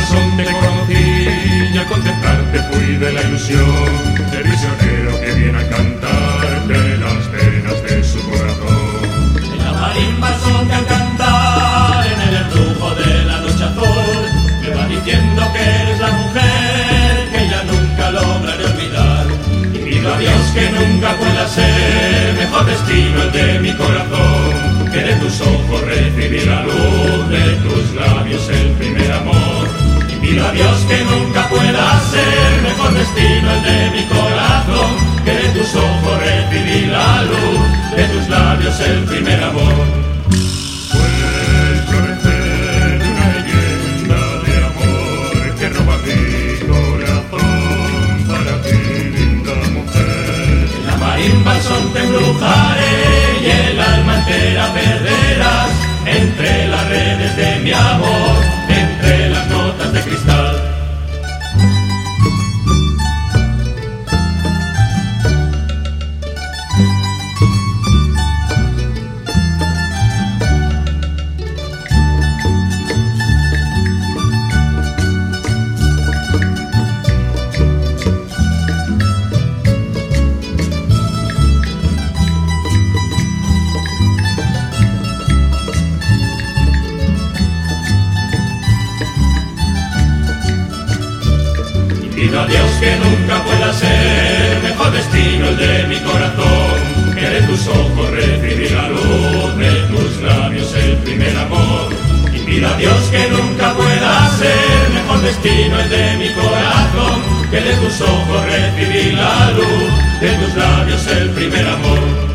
Balsón te conocí y al contemplarte fui de la ilusión del prisionero que viene a cantarte las penas de su corazón. El Llamarín Balsón que al cantar en el embrujo de la noche azul me va diciendo que eres la mujer que ya nunca lograré olvidar. Y pido a Dios que nunca pueda ser mejor destino el de mi corazón, que de tus ojos recibí la luz, de tus labios el primer amor. Y pido a Dios que nunca pueda ser mejor destino el de mi corazón, que de tus ojos recibí la luz, de tus labios el primer amor. Fue el florecer de una leyenda de amor que roba mi corazón para ti, linda mujer. El Llamarín Balsón te embrujaré y el alma entera perderás entre las redes de mi amor, entre las notas de cristal. Pido a Dios que nunca pueda ser mejor destino el de mi corazón, que de tus ojos recibí la luz, de tus labios el primer amor. Y pido a Dios que nunca pueda ser mejor destino el de mi corazón, que de tus ojos recibí la luz, de tus labios el primer amor.